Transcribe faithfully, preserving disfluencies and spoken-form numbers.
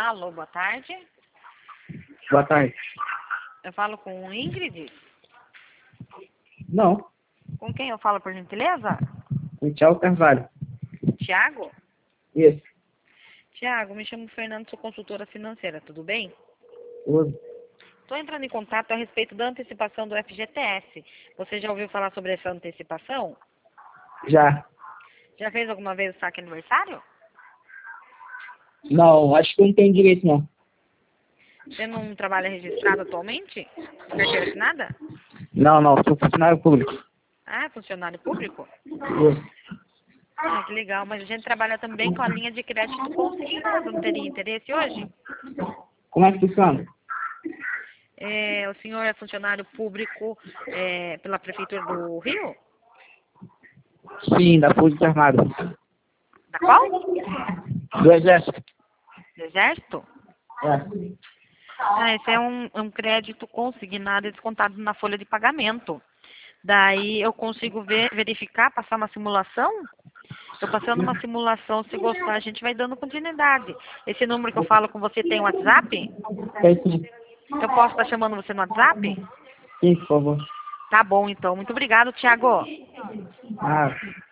Alô, boa tarde. Boa tarde. Eu falo com Ingrid? Não, Com quem eu falo, por gentileza? o Thiago Carvalho. Tiago? Isso. Tiago, me chamo Fernando, sou consultora financeira, tudo bem? Uso. Estou entrando em contato a respeito da antecipação do F G T S. Você já ouviu falar sobre essa antecipação? Já. Já fez alguma vez o saque aniversário? Não, acho que eu não tenho direito, não. Você não trabalha registrado atualmente? Carteira assinada? Não, não, sou funcionário público. Ah, funcionário público? Isso. Ah, que legal. Mas a gente trabalha também com a linha de crédito consignado. Não teria interesse hoje? Como é que funciona? É, o senhor é funcionário público é, pela Prefeitura do Rio? Sim, da Força Armada. Da qual? Do Exército. Do Exército? É. Ah, esse é um, um crédito consignado e descontado na folha de pagamento. Daí eu consigo ver, verificar, passar uma simulação. Eu passando uma simulação, se gostar, a gente vai dando continuidade. Esse número que eu falo com você tem WhatsApp? Tem sim. Eu posso estar chamando você no WhatsApp? Sim, por favor. Tá bom, então. Muito obrigado, Tiago. Ah.